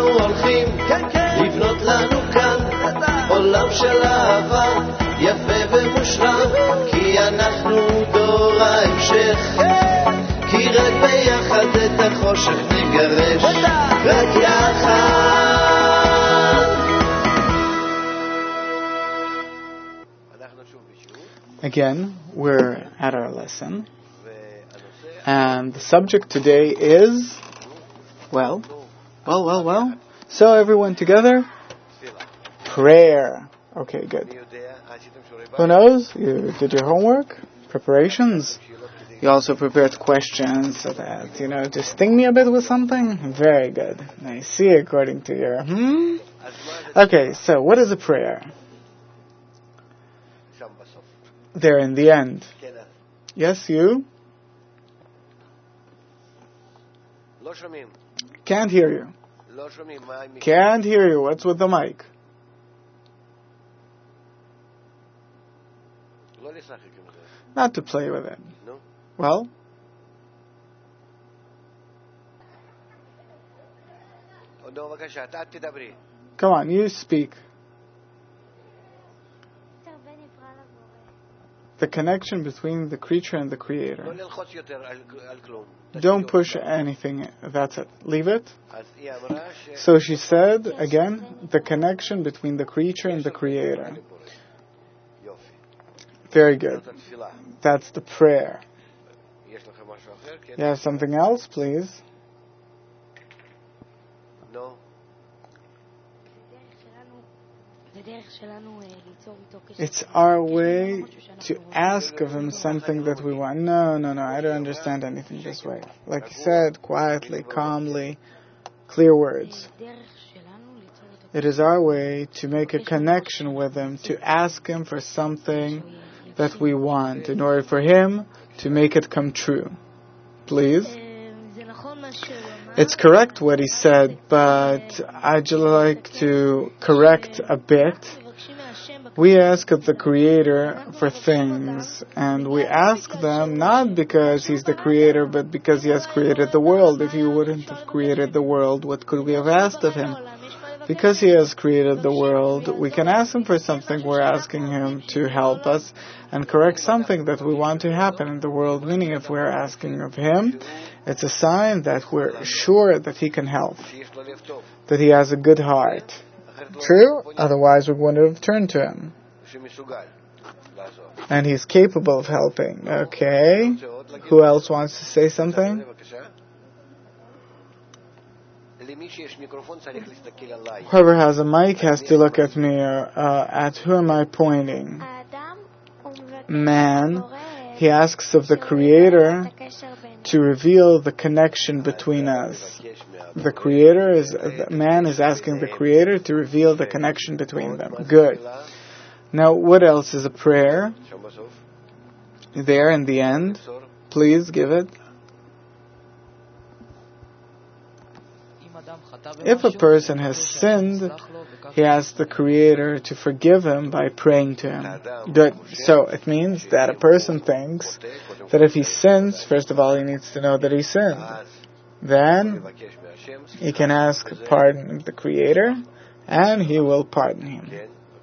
הולכים לבנות לנו כאן עולם של אהבה יפה ומושלם, כי אנחנו דור ההמשך, כי רק ביחד את החושך נגרש, רק יחד. Again, we're at our lesson, and the subject today is, well. So everyone together, prayer. Okay, good. Who knows? You did your homework, preparations. You also prepared questions so that, to sting me a bit with something. Very good. I see according to your, Okay, so what is a prayer? There in the end. Yes, you? Can't hear you. Can't hear you. What's with the mic? Not to play with it. No. Well? Come on, you speak. The connection between the creature and the creator. Don't push anything. That's it. Leave it. So she said, again, the connection between the creature and the creator. Very good. That's the prayer. You have something else, please? No. It's our way to ask of him something that we want. No, I don't understand anything this way. Like you said, quietly, calmly, clear words. It is our way to make a connection with him, to ask him for something that we want, in order for him to make it come true. Please? It's correct what he said, but I'd just like to correct a bit. We ask of the Creator for things, and we ask them not because He's the Creator, but because He has created the world. If He wouldn't have created the world, what could we have asked of Him? Because He has created the world, we can ask Him for something. We're asking Him to help us and correct something that we want to happen in the world. Meaning, if we're asking of Him, it's a sign that we're sure that He can help, that He has a good heart. True? Otherwise we wouldn't have turned to Him. And He's capable of helping. Okay. Who else wants to say something? Whoever has a mic has to look at me. At who am I pointing? Man. He asks of the Creator to reveal the connection between us. Man is asking the Creator to reveal the connection between them. Good. Now, what else is a prayer? There in the end. Please give it. If a person has sinned, he asks the Creator to forgive him by praying to Him. Good. So it means that a person thinks that if he sins, first of all, he needs to know that he sinned. Then he can ask pardon of the Creator, and He will pardon him.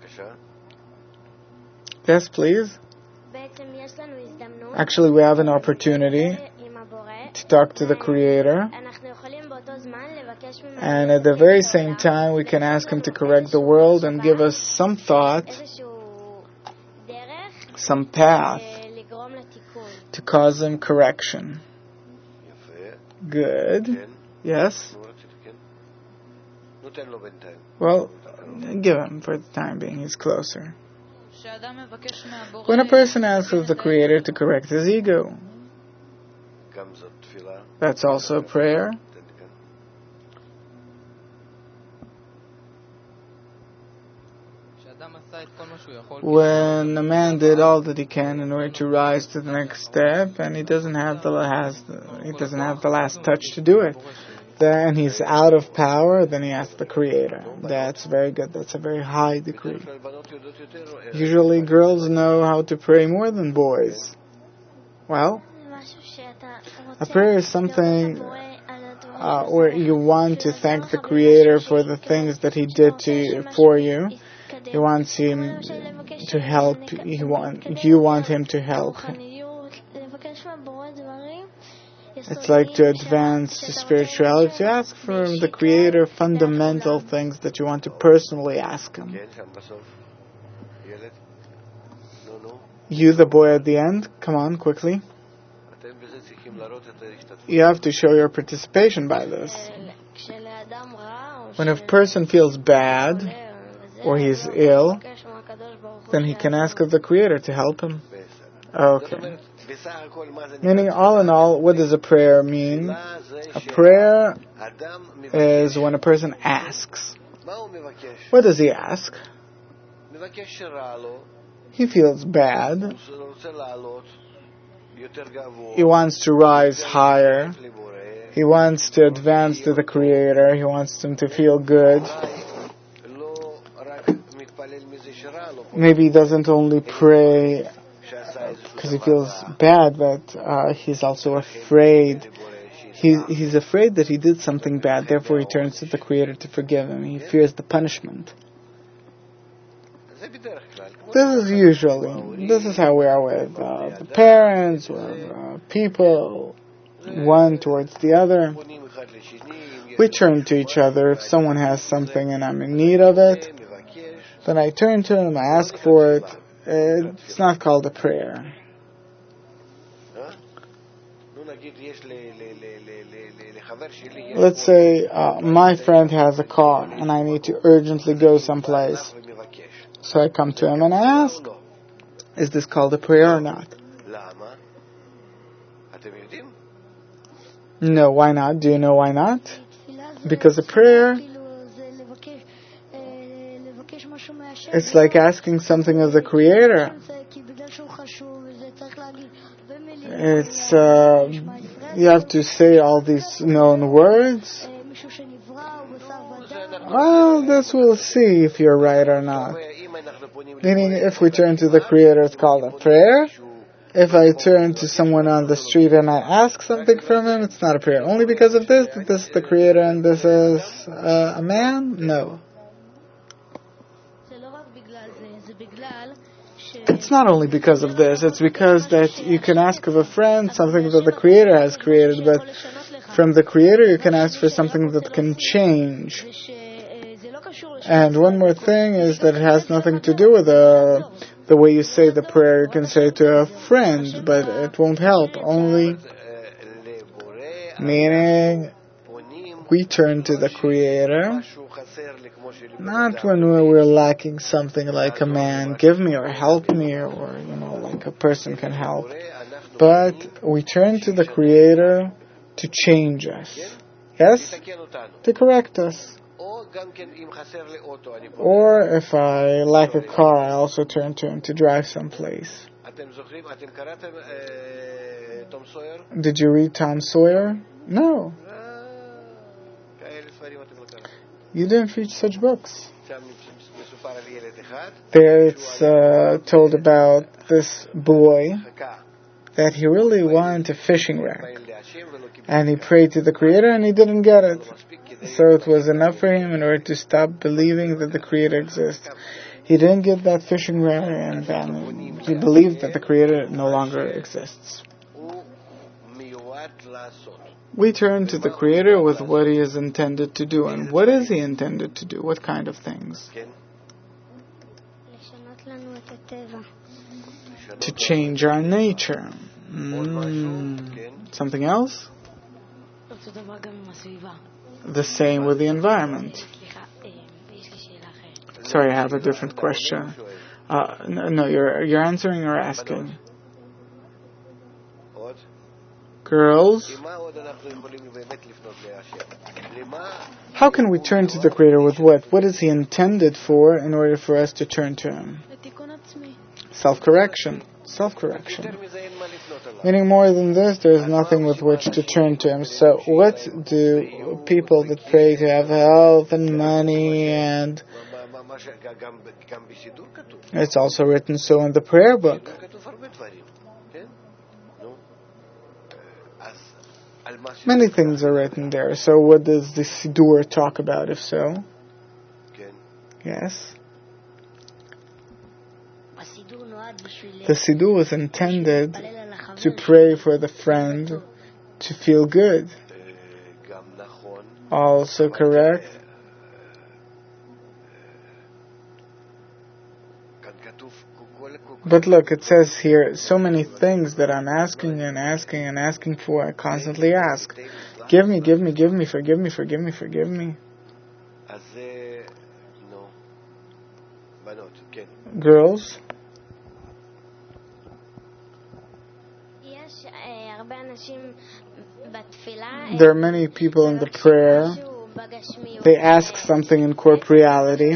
Yes, please. Actually, we have an opportunity to talk to the Creator, and at the very same time we can ask Him to correct the world and give us some thought, some path to cause Him correction. Good. Yes? Well, give him for the time being. He's closer. When a person asks of the Creator to correct his ego, that's also prayer. When a man did all that he can in order to rise to the next step, and he doesn't have the last touch to do it, then he's out of power. Then he asks the Creator. That's very good. That's a very high degree. Usually, girls know how to pray more than boys. Well, a prayer is something where you want to thank the Creator for the things that He did for you. You want Him to help. You want Him to help. It's like to advance to spirituality. Ask from the Creator fundamental things that you want to personally ask Him. You, the boy at the end, come on, quickly. You have to show your participation by this. When a person feels bad or he's ill, then he can ask of the Creator to help him. Okay. Meaning, all in all, what does a prayer mean? A prayer is when a person asks. What does he ask? He feels bad. He wants to rise higher. He wants to advance to the Creator. He wants him to feel good. Maybe he doesn't only pray because he feels bad, but he's also afraid. He's afraid that he did something bad, therefore he turns to the Creator to forgive him. He fears the punishment. This is how we are with the parents, or people, one towards the other. We turn to each other. If someone has something and I'm in need of it, then I turn to him, I ask for it. It's not called a prayer. Let's say my friend has a car and I need to urgently go someplace. So I come to him and I ask, is this called a prayer or not? No, why not? Do you know why not? Because a prayer, it's like asking something of the Creator. It's, you have to say all these known words. Well, this we'll see if you're right or not. Meaning, if we turn to the Creator, it's called a prayer. If I turn to someone on the street and I ask something from him, it's not a prayer. Only because of this, that this is the Creator and this is a man? No. It's not only because of this. It's because that you can ask of a friend something that the Creator has created, but from the Creator you can ask for something that can change. And one more thing is that it has nothing to do with the way you say the prayer. You can say it to a friend, but it won't help. Only meaning we turn to the Creator, not when we're lacking something like a man, give me or help me, or like a person can help. But we turn to the Creator to change us. Yes? To correct us. Or if I lack a car, I also turn to him to drive someplace. Did you read Tom Sawyer? No. You didn't read such books. There it's told about this boy that he really wanted a fishing rack. And he prayed to the Creator and he didn't get it. So it was enough for him in order to stop believing that the Creator exists. He didn't get that fishing rack and then he believed that the Creator no longer exists. We turn to the Creator with what He is intended to do. And what is He intended to do? What kind of things? To change our nature. Something else? The same with the environment. Sorry, I have a different question. No, you're answering or asking? Girls, how can we turn to the Creator with what? What is He intended for in order for us to turn to Him? Self-correction. Self-correction. Meaning more than this, there is nothing with which to turn to Him. So what do people that pray to have health and money and... It's also written so in the prayer book. Many things are written there. So what does the Siddur talk about, if so? Yes. The Siddur was intended to pray for the friend to feel good. Also correct. But look, it says here, so many things that I'm asking and asking and asking for. I constantly ask. Give me, give me, give me, forgive me, forgive me, forgive me. Girls? There are many people in the prayer. They ask something in corporeality.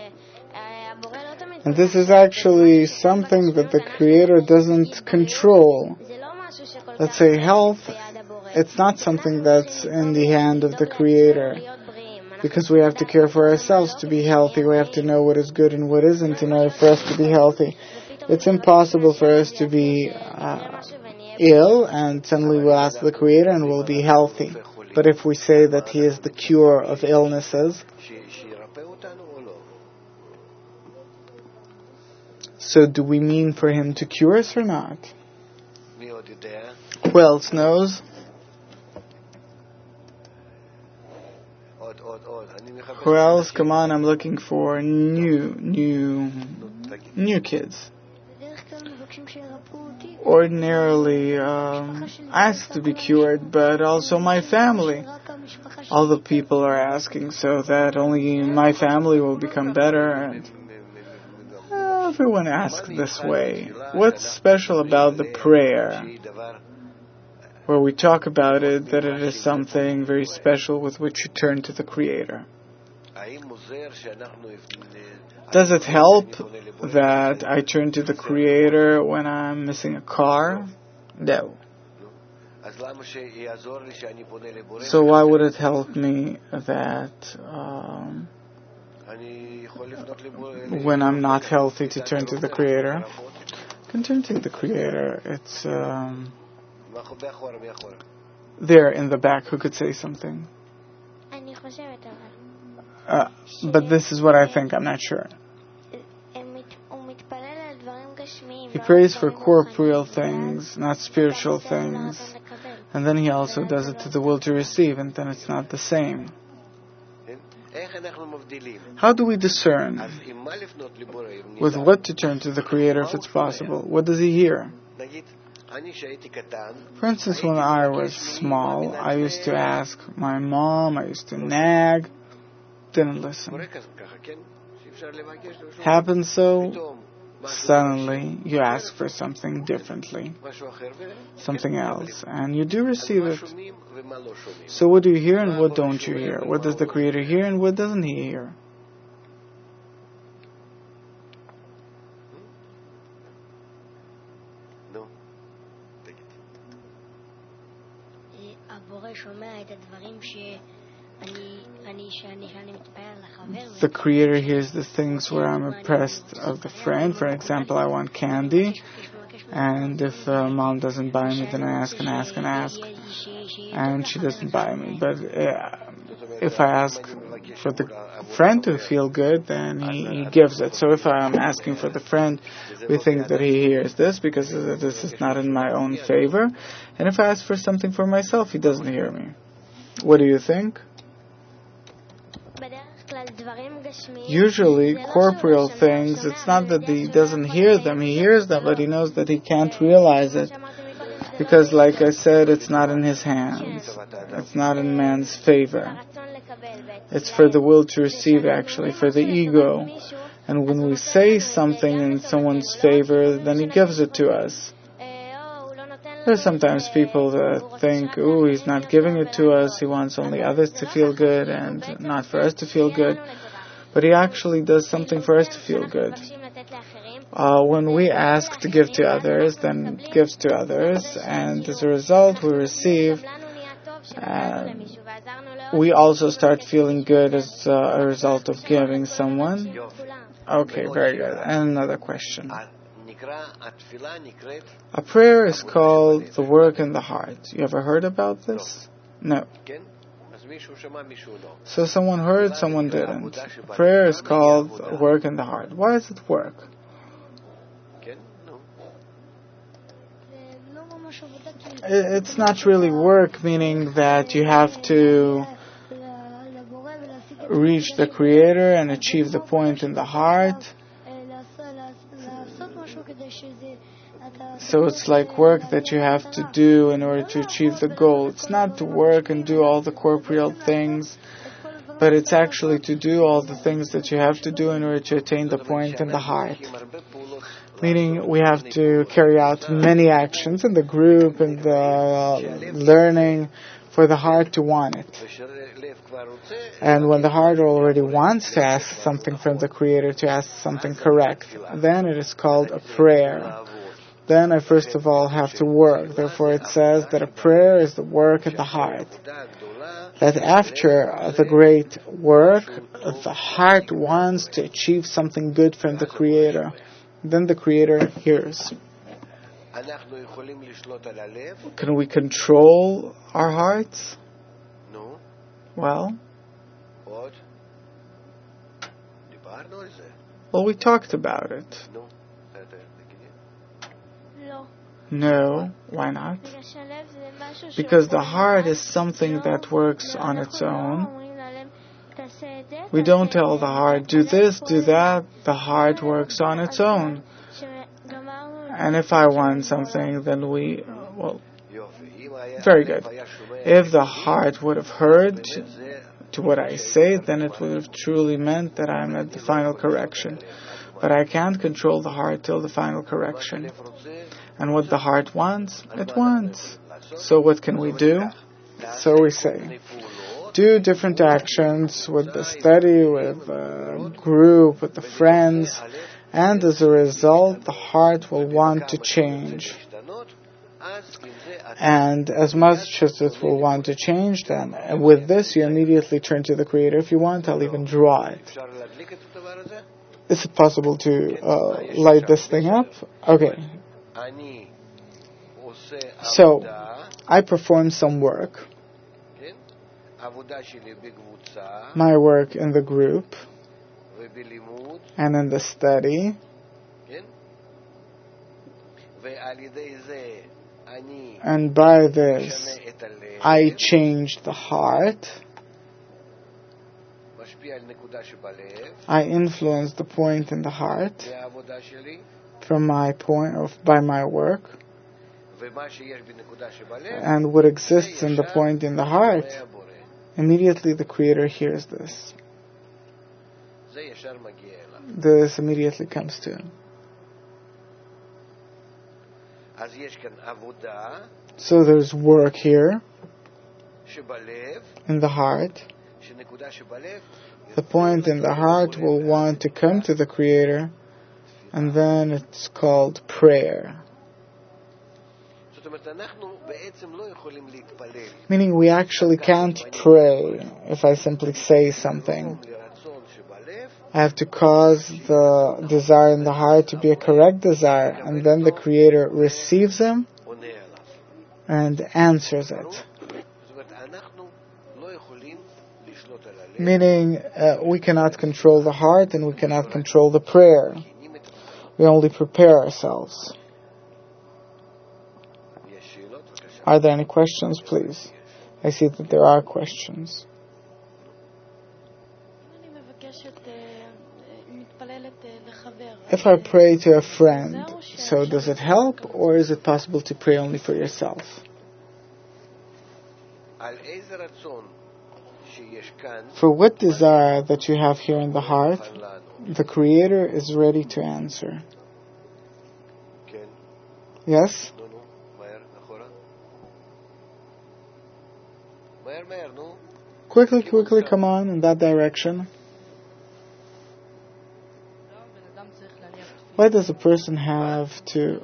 And this is actually something that the Creator doesn't control. Let's say health, it's not something that's in the hand of the Creator. Because we have to care for ourselves to be healthy. We have to know what is good and what isn't in order for us to be healthy. It's impossible for us to be ill and suddenly we'll ask the Creator and we'll be healthy. But if we say that He is the cure of illnesses, so do we mean for Him to cure us or not? Who else knows? Who else? Come on, I'm looking for new kids. Ordinarily ask to be cured, but also my family. All the people are asking so that only my family will become better, and everyone asks this way. What's special about the prayer? Where we talk about it, that it is something very special with which you turn to the Creator. Does it help that I turn to the Creator when I'm missing a car? No. So why would it help me that when I'm not healthy to turn to the Creator? I can turn to the Creator. It's there in the back. Who could say something? But this is what I think. I'm not sure. He prays for corporeal things, not spiritual things. And then he also does it to the will to receive, and then it's not the same. How do we discern with what to turn to the Creator if it's possible? What does He hear? For instance, when I was small, I used to ask my mom, I used to nag, didn't listen. Happens so, suddenly you ask for something differently, something else, and you do receive it. So what do you hear and what don't you hear? What does the Creator hear and what doesn't He hear? The Creator hears the things where I'm oppressed of the friend. For example, I want candy, and if mom doesn't buy me, then I ask and ask and ask, and she doesn't buy me. But if I ask for the friend to feel good, then he gives it. So if I'm asking for the friend, we think that He hears this because this is not in my own favor. And if I ask for something for myself, He doesn't hear me. What do you think? Usually, corporeal things, it's not that He doesn't hear them. He hears them, but He knows that He can't realize it. Because, like I said, it's not in His hands. It's not in man's favor. It's for the will to receive, actually, for the ego. And when we say something in someone's favor, then He gives it to us. There's sometimes people that think, He's not giving it to us, He wants only others to feel good and not for us to feel good. But He actually does something for us to feel good. When we ask to give to others, then gives to others, and as a result we receive, we also start feeling good as a result of giving someone. Okay, very good. And another question. A prayer is called the work in the heart. You ever heard about this? No. So someone heard, someone didn't. Prayer is called work in the heart. Why is it work? It's not really work, meaning that you have to reach the Creator and achieve the point in the heart. So it's like work that you have to do in order to achieve the goal. It's not to work and do all the corporeal things, but it's actually to do all the things that you have to do in order to attain the point in the heart. Meaning we have to carry out many actions in the group and the learning for the heart to want it. And when the heart already wants to ask something from the Creator, to ask something correct, then it is called a prayer. Then I first of all have to work. Therefore it says that a prayer is the work at the heart. That after the great work, the heart wants to achieve something good from the Creator. Then the Creator hears. Can we control our hearts? Well, we talked about it. No, why not? Because the heart is something that works on its own. We don't tell the heart, do this, do that. The heart works on its own. And if I want something, then very good. If the heart would have heard to what I say, then it would have truly meant that I'm at the final correction. But I can't control the heart till the final correction. And what the heart wants, it wants. So what can we do? So we say, do different actions with the study, with the group, with the friends, and as a result, the heart will want to change. And as much as it will want to change, then with this you immediately turn to the Creator. If you want, I'll even draw it. Is it possible to light this thing up? Okay. So, I perform some work. My work in the group and in the study. And by this, I change the heart. I influence the point in the heart from my point by my work. And what exists in the point in the heart, immediately the Creator hears this. This immediately comes to him. So there's work here in the heart. The point in the heart will want to come to the Creator, and then it's called prayer. Meaning we actually can't pray if I simply say something. I have to cause the desire in the heart to be a correct desire, and then the Creator receives him and answers it. Meaning we cannot control the heart and we cannot control the prayer. We only prepare ourselves. Are there any questions, please? I see that there are questions. If I pray to a friend, so does it help, or is it possible to pray only for yourself? For what desire that you have here in the heart, the Creator is ready to answer. Yes? Quickly, come on, in that direction. Why does a person have to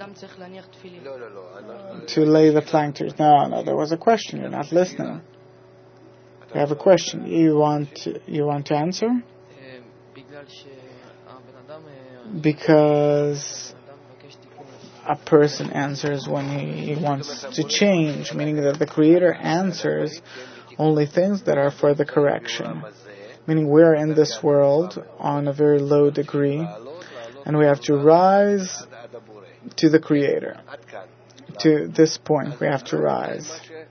lay the planters? No, there was a question. You're not listening. You have a question. You want to answer? Because a person answers when he wants to change, meaning that the Creator answers only things that are for the correction. Meaning we are in this world on a very low degree, and we have to rise to the Creator. To this point, we have to rise.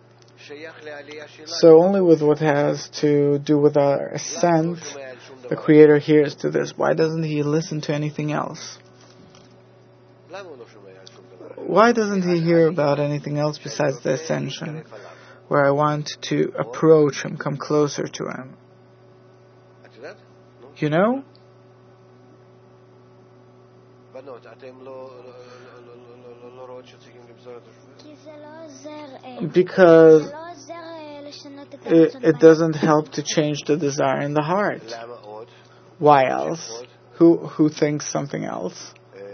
So only with what has to do with our ascent, the Creator hears to this. Why doesn't He listen to anything else? Why doesn't He hear about anything else besides the ascension, where I want to approach Him, come closer to Him? You know? Because it doesn't help to change the desire in the heart. Why else? Who thinks something else?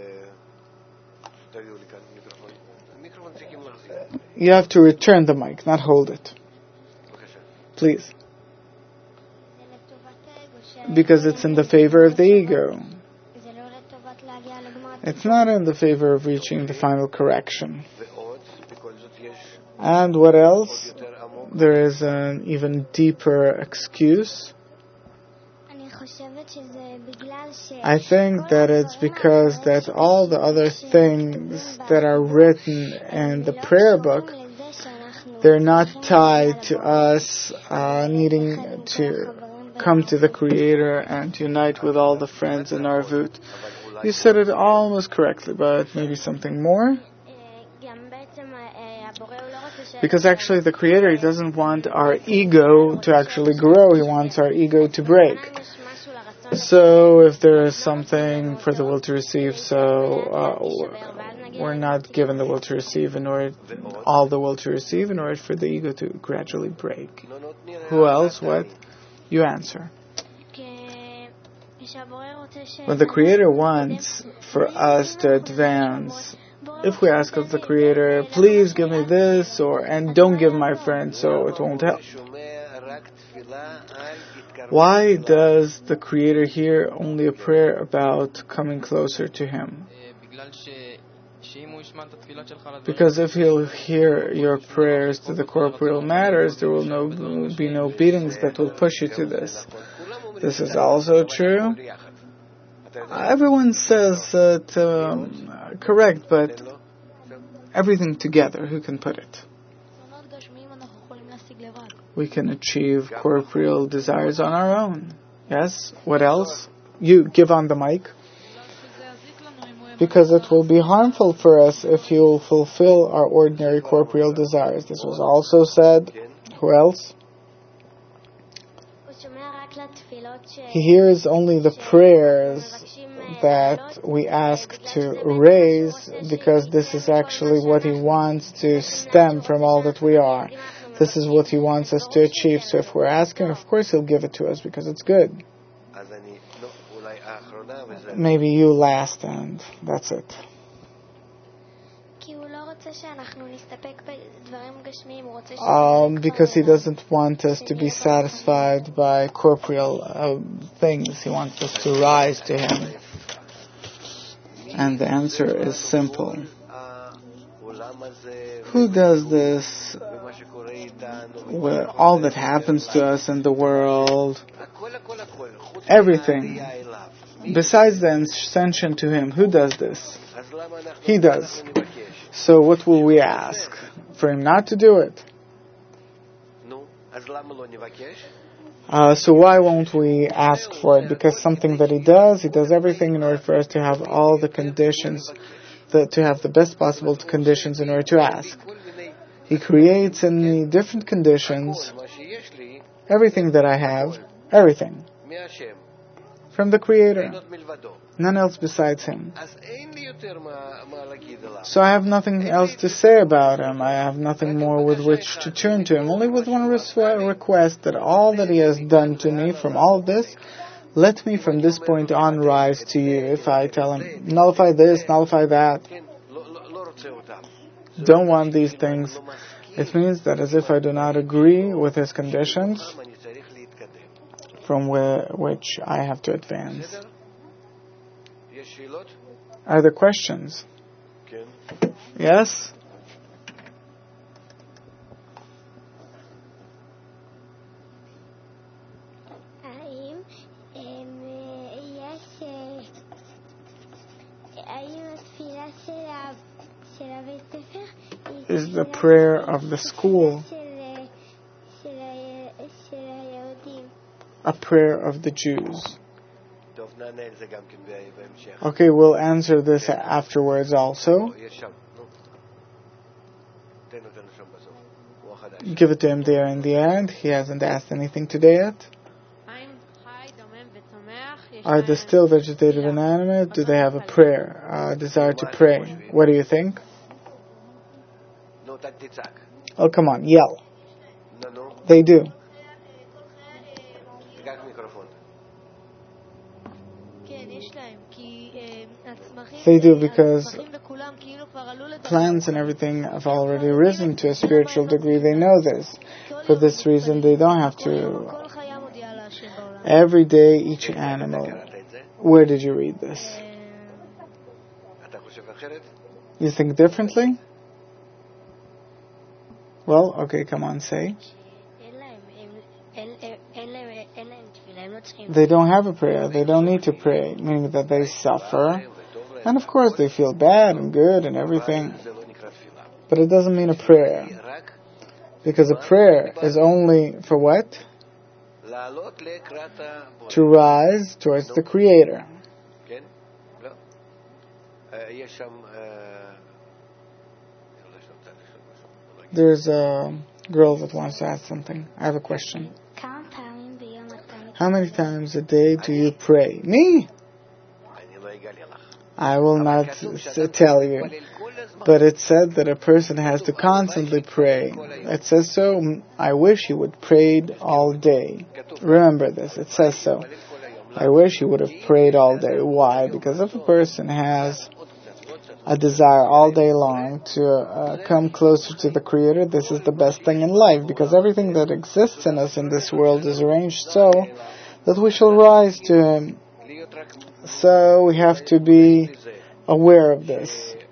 You have to return the mic, not hold it. Please. Because it's in the favor of the ego. It's not in the favor of reaching the final correction. And what else? There is an even deeper excuse. I think that it's because that all the other things that are written in the prayer book, they're not tied to us needing to come to the Creator and unite with all the friends in Arvut. You said it almost correctly, but maybe something more? Because actually the Creator, He doesn't want our ego to actually grow. He wants our ego to break. So if there is something for the will to receive, we're not given the will to receive all the will to receive in order for the ego to gradually break. Who else? What? You answer. When the Creator wants for us to advance, if we ask of the Creator, please give me this, and don't give my friend, so it won't help. Why does the Creator hear only a prayer about coming closer to Him? Because if He'll hear your prayers to the corporeal matters, there will be no beatings that will push you to this. This is also true. Everyone says that correct, but everything together, who can put it? We can achieve corporeal desires on our own. Yes? What else? You give on the mic. Because it will be harmful for us if He will fulfill our ordinary corporeal desires. This was also said. Who else? He hears only the prayers that we ask to raise, because this is actually what He wants to stem from all that we are. This is what He wants us to achieve. So if we're asking, of course He'll give it to us because it's good. Maybe you last, and that's it. Because He doesn't want us to be satisfied by corporeal things. He wants us to rise to Him. And the answer is simple. Who does this with all that happens to us in the world? Everything. Besides the ascension to Him, who does this? He does. So what will we ask? For Him not to do it? So why won't we ask for it? Because something that He does everything in order for us to have all the conditions, to have the best possible conditions in order to ask. He creates in the different conditions everything that I have, everything, from the Creator, none else besides Him. So I have nothing else to say about Him. I have nothing more with which to turn to Him, only with one request, that all that He has done to me from all of this, let me from this point on rise to You. If I tell Him, nullify this, nullify that, don't want these things, it means that as if I do not agree with His conditions, from which I have to advance. Are there questions? Yes? Is the prayer of the school a prayer of the Jews? Okay, we'll answer this afterwards also. Give it to him there in the end. He hasn't asked anything today yet. Are they still vegetative and animate? Do they have a prayer, a desire to pray? What do you think? Oh, come on, yell. They do. They do, because plants and everything have already risen to a spiritual degree. They know this. For this reason, they don't have to. Every day, each animal. Where did you read this? You think differently? Well, okay, come on, say. They don't have a prayer. They don't need to pray, meaning that they suffer. And of course, they feel bad and good and everything. But it doesn't mean a prayer. Because a prayer is only for what? To rise towards the Creator. There's a girl that wants to ask something. I have a question. How many times a day do you pray? Me? I will not tell you. But it said that a person has to constantly pray. It says so. I wish he would prayed all day. Remember this. It says so. I wish he would have prayed all day. Why? Because if a person has a desire all day long to come closer to the Creator, this is the best thing in life, because everything that exists in us in this world is arranged so that we shall rise to Him. So we have to be aware of this,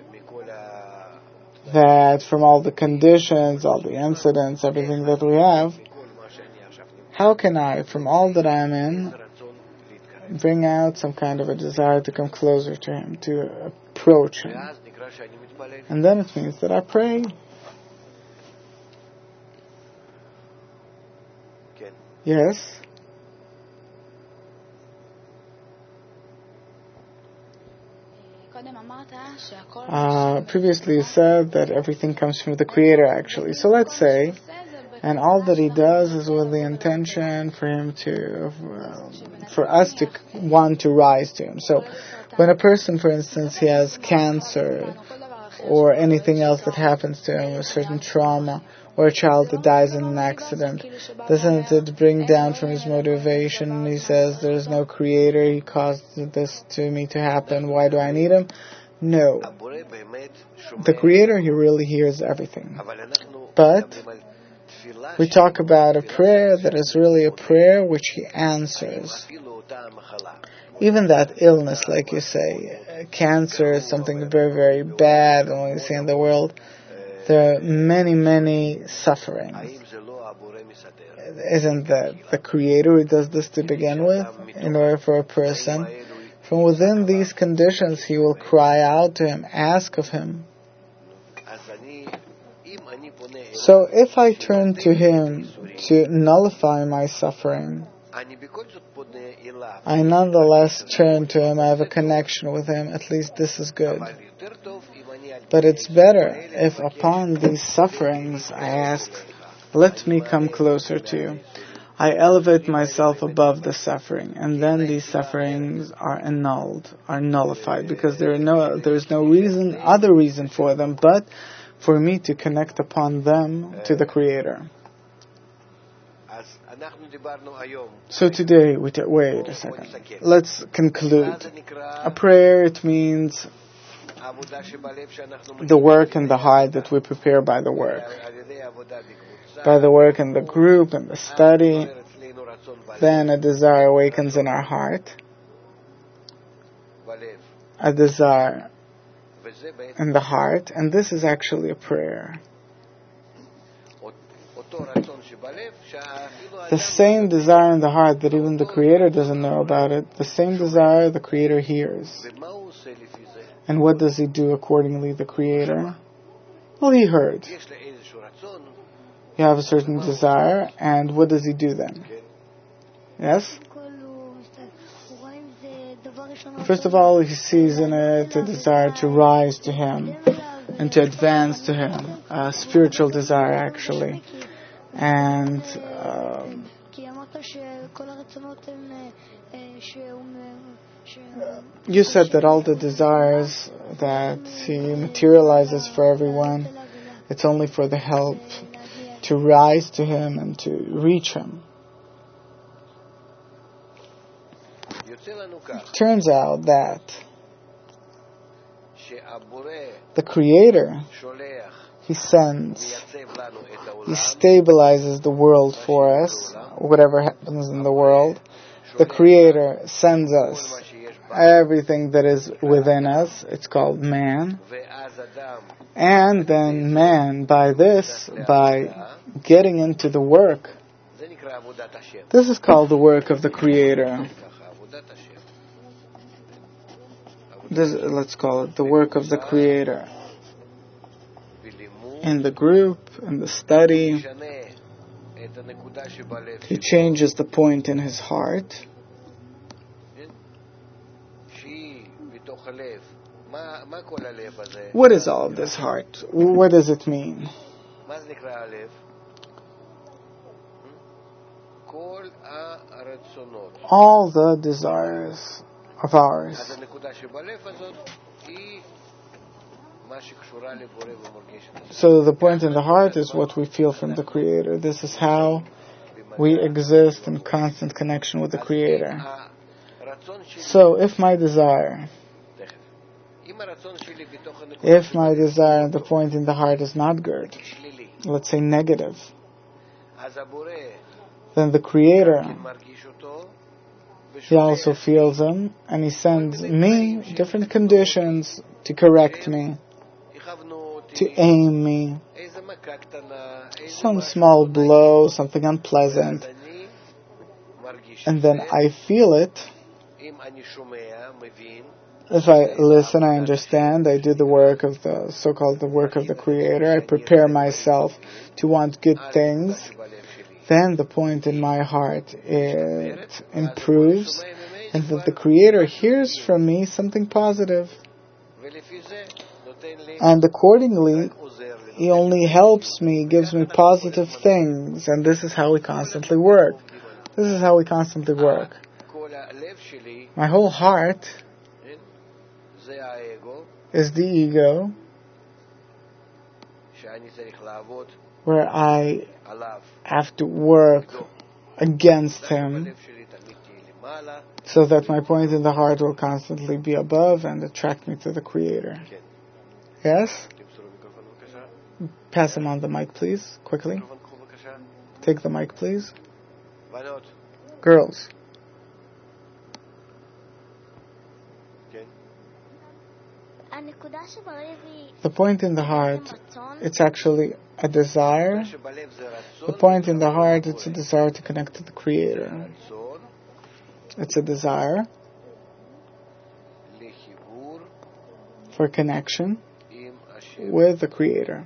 that from all the conditions, all the incidents, everything that we have, how can I, from all that I am in, bring out some kind of a desire to come closer to Him, to approach Him? And then it means that I pray. Yes? Previously you said that everything comes from the Creator, actually. So let's say, and all that He does is with the intention for Him to, for us to want to rise to Him. So when a person, for instance, he has cancer or anything else that happens to him, a certain trauma, or a child that dies in an accident, doesn't it bring down from his motivation? He says, there is no Creator, He caused this to me to happen, why do I need Him? No. The Creator, He really hears everything. But we talk about a prayer that is really a prayer which He answers. Even that illness, like you say, cancer is something very, very bad when we see in the world. There are many, many sufferings. Isn't that the Creator who does this to begin with? In order for a person, from within these conditions, he will cry out to Him, ask of Him. So if I turn to Him to nullify my suffering, I nonetheless turn to Him, I have a connection with Him, at least this is good. But it's better if upon these sufferings I ask, let me come closer to You. I elevate myself above the suffering, and then these sufferings are annulled, are nullified, because there is no other reason for them but for me to connect upon them to the Creator. So today, wait a second. Let's conclude. A prayer, it means the work in the heart that we prepare by the work. By the work in the group and the study, then a desire awakens in our heart. A desire. in the heart, and this is actually a prayer. The same desire in the heart that even the Creator doesn't know about it, the same desire the Creator hears. And what does He do accordingly, the Creator? Well, He heard. You have a certain desire, and what does He do then? Yes? First of all, He sees in it a desire to rise to Him and to advance to Him, a spiritual desire actually. And you said that all the desires that He materializes for everyone, it's only for the help to rise to Him and to reach Him. It turns out that the Creator, He sends, He stabilizes the world for us, whatever happens in the world. The Creator sends us everything that is within us. It's called man. And then man, by getting into the work, this is called the work of the Creator. Let's call it the work of the Creator. In the group, in the study, He changes the point in his heart. What is all of this heart? What does it mean? All the desires of ours. So the point in the heart is what we feel from the Creator. This is how we exist in constant connection with the Creator. So if my desire and the point in the heart is not good, let's say negative, then the Creator, He also feels them, and He sends me different conditions to correct me, to aim me, some small blow, something unpleasant, and then I feel it. If I listen, I understand, I do the work of the so-called the work of the Creator, I prepare myself to want good things, then the point in my heart, it improves, and that the Creator hears from me something positive. And accordingly, He only helps me, gives me positive things, and this is how we constantly work. My whole heart is the ego, where I have to work against him so that my point in the heart will constantly be above and attract me to the Creator. Yes? Pass him on the mic, please, quickly. Take the mic, please. Girls. The point in the heart, it's actually a desire. The point in the heart, it's a desire to connect to the Creator. It's a desire for connection with the Creator.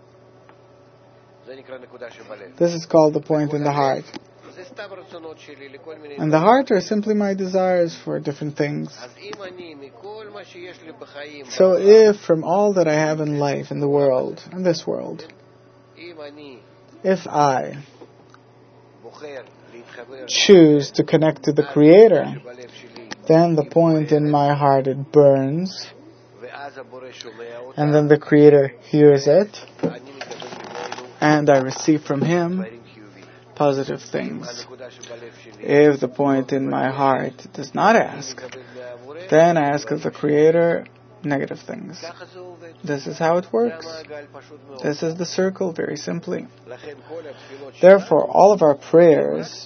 This is called the point in the heart. And the heart are simply my desires for different things. So if from all that I have in life, in the world, in this world, if I choose to connect to the Creator, then the point in my heart, it burns, and then the Creator hears it, and I receive from Him positive things. If the point in my heart does not ask, then I ask of the Creator negative things. This is how it works. This is the circle, very simply. Therefore, all of our prayers,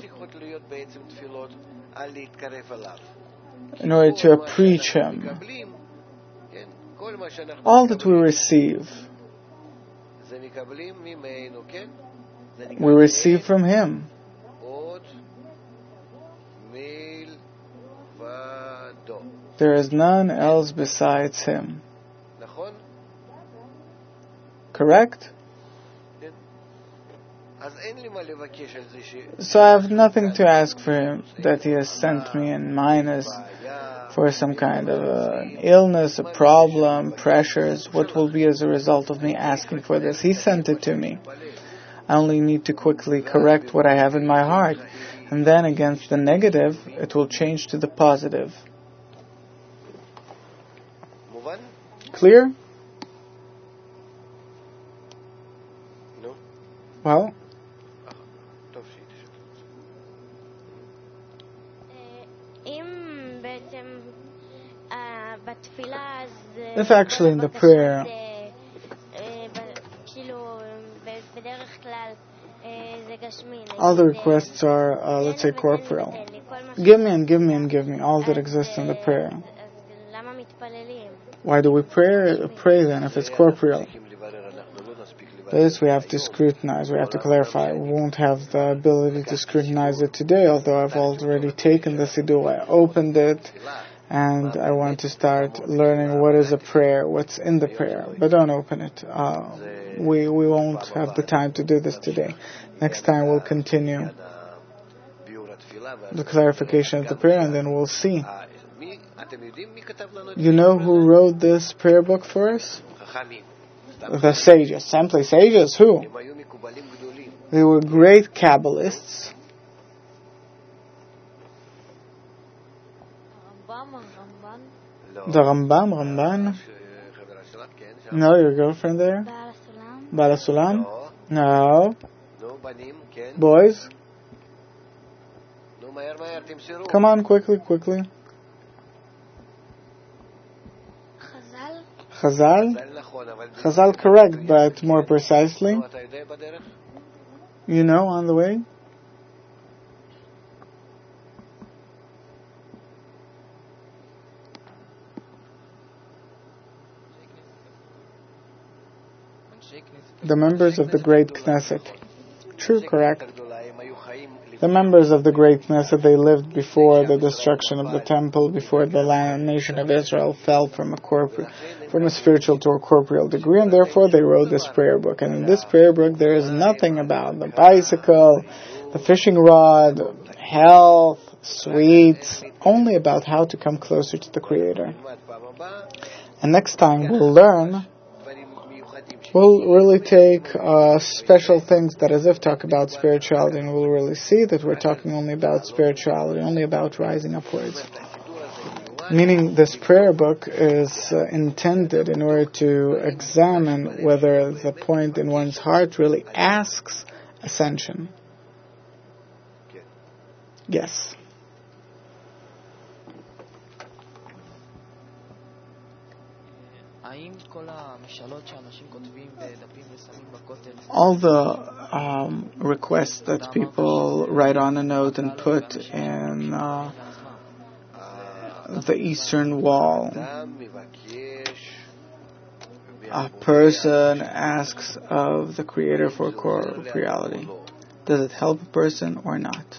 in order to approach Him, All that we receive, we receive from Him. There is none else besides Him. Correct? So I have nothing to ask for Him that He has sent me in minus for some kind of an illness, a problem, pressures. What will be as a result of me asking for this? He sent it to me. I only need to quickly correct what I have in my heart. And then against the negative, it will change to the positive. Clear? Well? If actually in the prayer all the requests are, let's say, corporeal. Give me and give me and give me, all that exists in the prayer. Why do we pray then if it's corporeal? This we have to scrutinize, we have to clarify. We won't have the ability to scrutinize it today, although I've already taken the Siddur, I opened it, and I want to start learning what is a prayer, what's in the prayer. But don't open it. We won't have the time to do this today. Next time we'll continue the clarification of the prayer, and then we'll see. You know who wrote this prayer book for us? The sages. Simply sages. Who? They were great Kabbalists. The Ramban? No, your girlfriend there? Bala Sulam? No. Boys? Come on, quickly. Chazal? Chazal, correct, but more precisely? You know, on the way? The members of the Great Knesset. True, correct. The members of the Great Knesset, they lived before the destruction of the temple, before the nation of Israel fell from a spiritual to a corporeal degree, and therefore they wrote this prayer book. And in this prayer book there is nothing about the bicycle, the fishing rod, health, sweets, only about how to come closer to the Creator. And next time we'll really take special things that as if talk about spirituality, and we'll really see that we're talking only about spirituality, only about rising upwards. Meaning this prayer book is intended in order to examine whether the point in one's heart really asks ascension. Yes. All the requests that people write on a note and put in the Eastern Wall, a person asks of the Creator for corporeality. Does it help a person or not?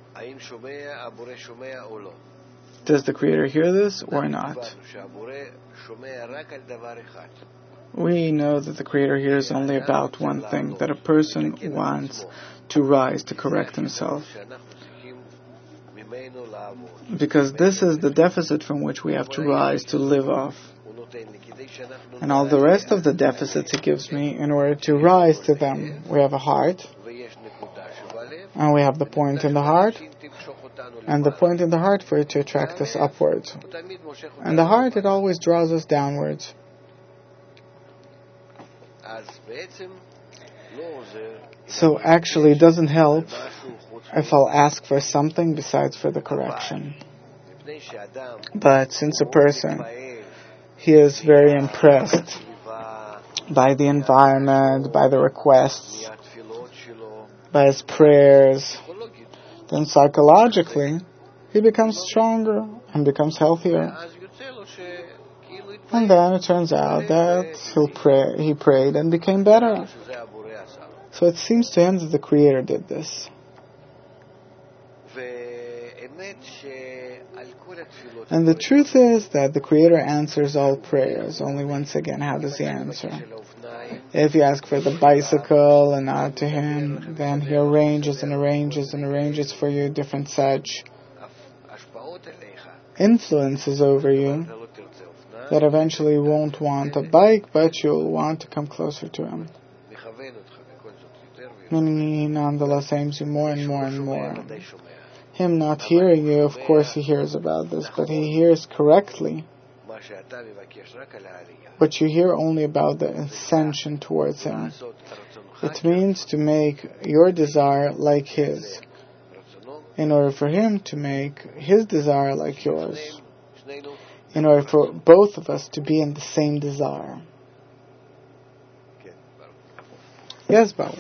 Does the Creator hear this or not? We know that the Creator hears only about one thing, that a person wants to rise, to correct himself. Because this is the deficit from which we have to rise, to live off. And all the rest of the deficits He gives me in order to rise to them. We have a heart, and we have the point in the heart, and the point in the heart for it to attract us upwards. And the heart, it always draws us downwards. So actually it doesn't help if I'll ask for something besides for the correction. But since a person, he is very impressed by the environment, by the requests, by his prayers, then psychologically he becomes stronger and becomes healthier. And then it turns out that he prayed and became better. So it seems to him that the Creator did this. And the truth is that the Creator answers all prayers. Only once again, how does He answer? If you ask for the bicycle and not to Him, then He arranges and arranges and arranges for you different such influences over you that eventually you won't want a bike, but you'll want to come closer to Him. Meaning He nonetheless aims you more and more and more. Him not hearing you, of course He hears about this, but He hears correctly. But you hear only about the ascension towards Him. It means to make your desire like His, in order for Him to make His desire like yours, in order for both of us to be in the same desire. Yes, Baruch.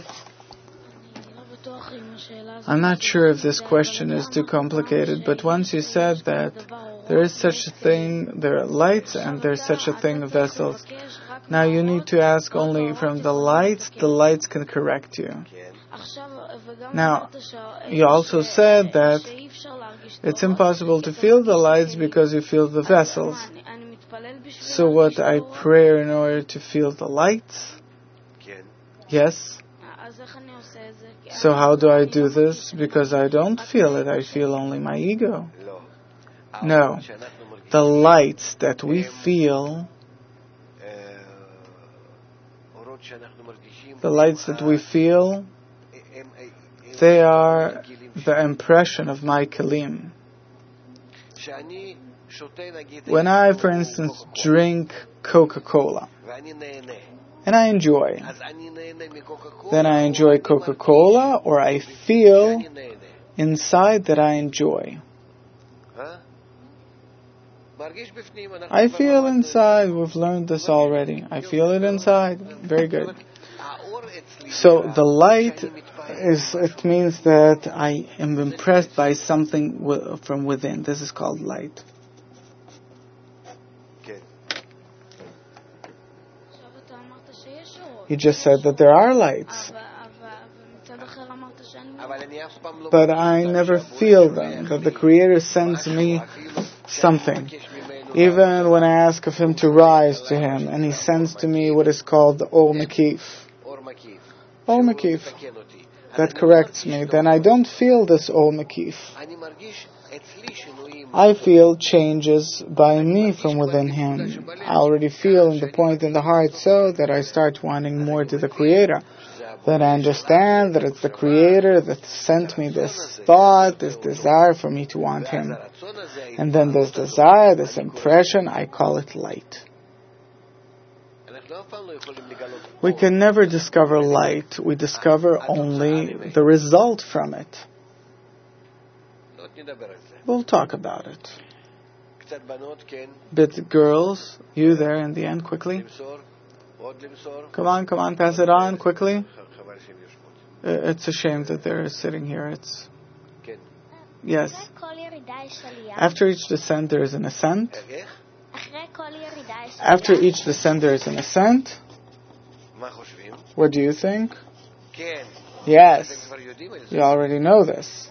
I'm not sure if this question is too complicated, but once you said that there is such a thing, there are lights, and there's such a thing of vessels. Now you need to ask only from the lights can correct you. Now, you also said that it's impossible to feel the lights because you feel the vessels. So what, I pray in order to feel the lights? Yes. So how do I do this? Because I don't feel it, I feel only my ego. No. The lights that we feel, they are the impression of my kelim. When I, for instance, drink Coca-Cola, and I enjoy, then I enjoy Coca-Cola, or I feel inside that I enjoy. I feel inside, we've learned this already. I feel it inside. Very good. So the light it means that I am impressed by something from within. This is called light. You just said that there are lights. But I never feel them, that the Creator sends me something. Even when I ask of Him to rise to Him, and He sends to me what is called the Or Makif. Or Makif. That corrects me. Then I don't feel this Or Makif. I feel changes by me from within Him. I already feel in the point in the heart so that I start wanting more to the Creator. Then I understand that it's the Creator that sent me this thought, this desire for me to want Him. And then this desire, this impression, I call it light. We can never discover light. We discover only the result from it. We'll talk about it. But girls, you there in the end, quickly. Come on, pass it on, quickly. It's a shame that they're sitting here. Yes. After each descent, there is an ascent. After each descent, there is an ascent. What do you think? Yes. You already know this.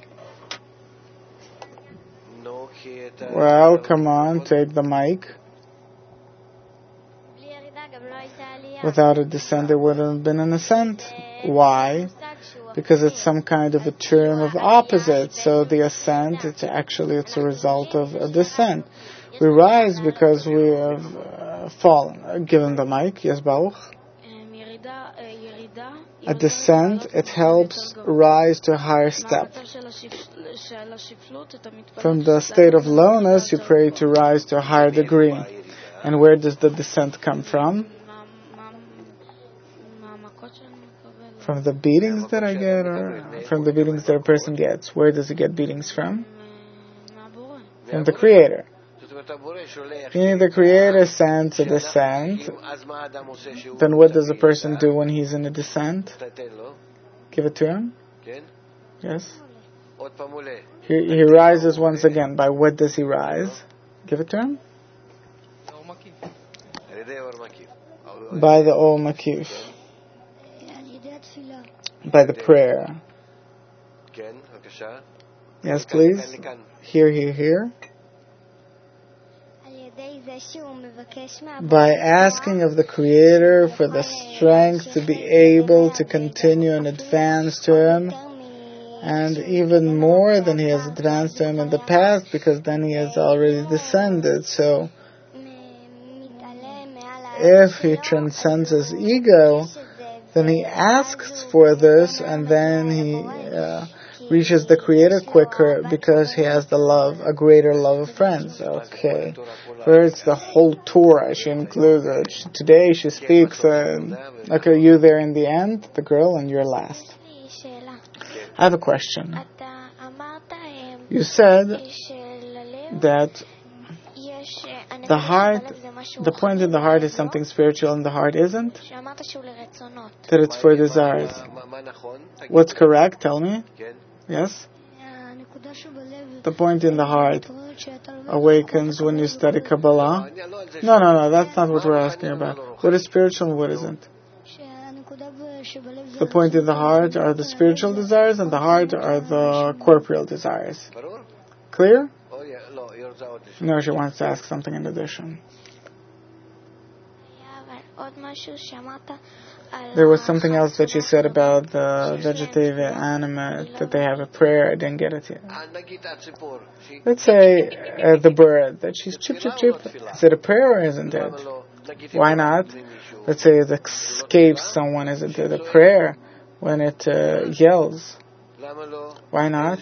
Well, come on, take the mic. Without a descent, there wouldn't have been an ascent. Why? Because it's some kind of a term of opposite. So the ascent, it's a result of a descent. We rise because we have fallen. Given the mic, yes, Baruch? A descent, it helps rise to a higher step. From the state of lowness, you pray to rise to a higher degree. And where does the descent come from? From the beatings that I get, or from the beatings that a person gets? Where does he get beatings from? From the Creator. Meaning the Creator sends a descent. Then what does a person do when he's in a descent? Give it to him? Yes? He rises once again. By what does he rise? Give it to him? by the Ol Makif, by the prayer. Yes, please. Here. By asking of the Creator for the strength to be able to continue and advance to Him, and even more than He has advanced to Him in the past, because then He has already descended. So, if He transcends His ego, then He asks for this, and then He reaches the Creator quicker because He has the love, a greater love of friends. Okay. First, the whole Torah she includes. Today she speaks. Okay, you there in the end, the girl, and you're last. I have a question. You said that the heart, the point in the heart is something spiritual and the heart isn't? That it's for desires. What's correct? Tell me. Yes? The point in the heart awakens when you study Kabbalah. No, that's not what we're asking about. What is spiritual and what isn't? The point in the heart are the spiritual desires, and the heart are the corporeal desires. Clear? No, she wants to ask something in addition. There was something else that you said about the vegetative animate, that they have a prayer. I didn't get it yet. Let's say the bird, that she's chip, chip, chip. Is it a prayer or isn't it? Why not? Let's say it escapes someone. Isn't it a prayer when it yells? Why not?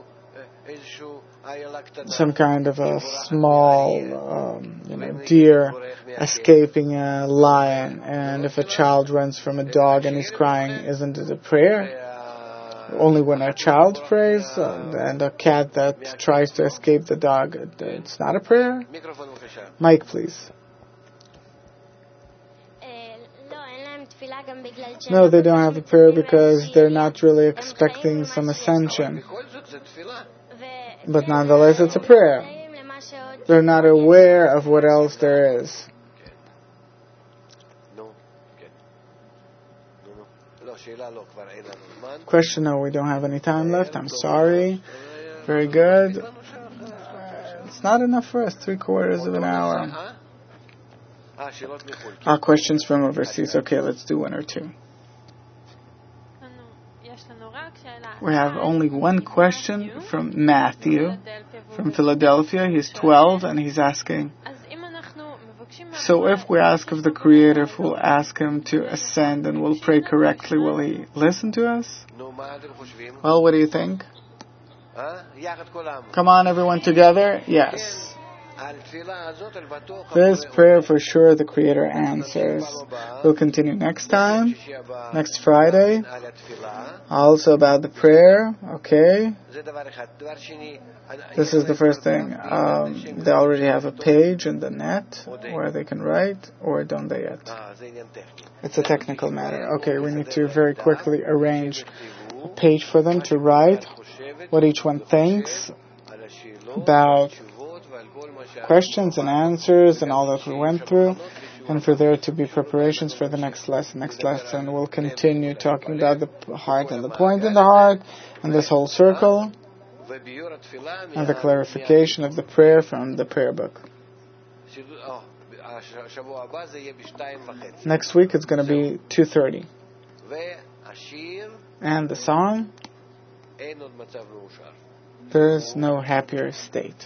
Some kind of a small deer escaping a lion, and if a child runs from a dog and he's crying, isn't it a prayer? Only when a child prays, and a cat that tries to escape the dog, it's not a prayer? Mike, please. No, they don't have a prayer because they're not really expecting some ascension. But nonetheless, it's a prayer. They're not aware of what else there is. Question, no, we don't have any time left. I'm sorry. Very good. It's not enough for us, 3/4 of an hour. Questions from overseas. Okay, let's do one or two. We have only one question from Matthew from Philadelphia. He's 12 and he's asking, so if we ask of the Creator if we'll ask Him to ascend and we'll pray correctly, will He listen to us? Well, what do you think? Come on, everyone together? Yes. This prayer for sure the Creator answers. We'll continue next time, next Friday. Also about the prayer, okay? This is the first thing. They already have a page in the net where they can write, or don't they yet? It's a technical matter. Okay, we need to very quickly arrange a page for them to write what each one thinks about questions and answers and all that we went through, and for there to be preparations for the next lesson. Next lesson we'll continue talking about the heart and the point in the heart and this whole circle and the clarification of the prayer from the prayer book. Next week it's going to be 2:30. And the song, there is no happier state.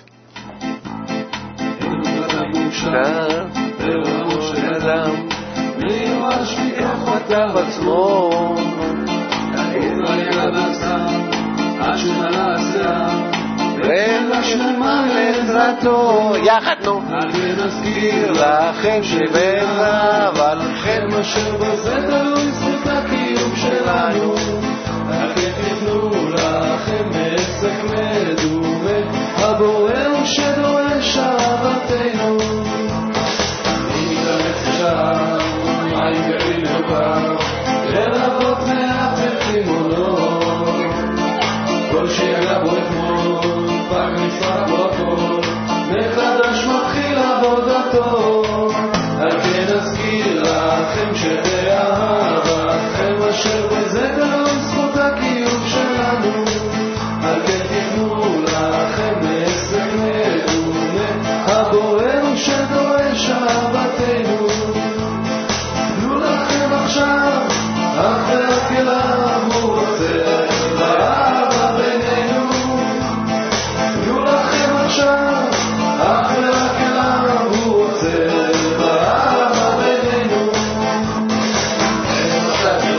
יחד נו נזכיר לכם שבעזב עליכם אשר בזה תלוי זכות הקיום שלנו לכם תבנו לכם עסק מדומה הבורא הוא שדורש אהבתנו אני מתאמץ שם מים גליל ובר לרבות מאפל חימונות כל שיגע בו אתמול פג נפרד בו הכל מחדש מתחיל עבודתו על כן אזכיר לך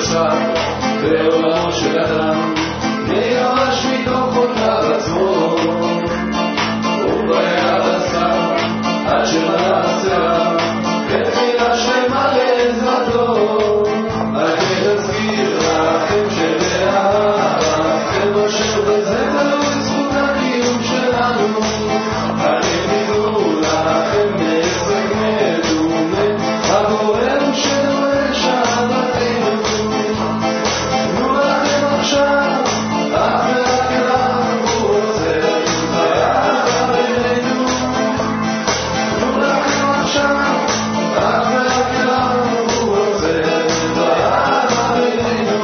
אחד בעולמו של אדם מיואש מתוך אותה עצמו וביד עשה עד שמנצח בתפילה שלמה לעזרתו אני אזכיר לכם שבאהבתכם אשר בזה תלוי זכות הקיום שלנו אני תיתנו לכם נזק מדומה הגורם שדורש אהבתנו תנו לכם עכשיו אך ורק אליו הוא רוצה ביחד בינינו תנו לכם עכשיו אך ורק אליו הוא רוצה ביחד בינינו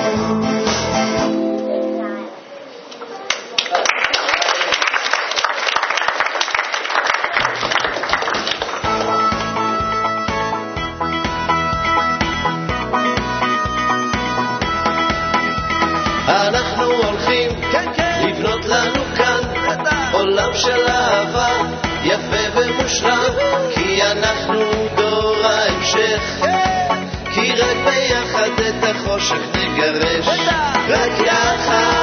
אנחנו הולכים לבנות לנו כאן עולם של אהבה יפה ומושלם כי אנחנו דור ההמשך כי רק ביחד את החושך נגרש רק יחד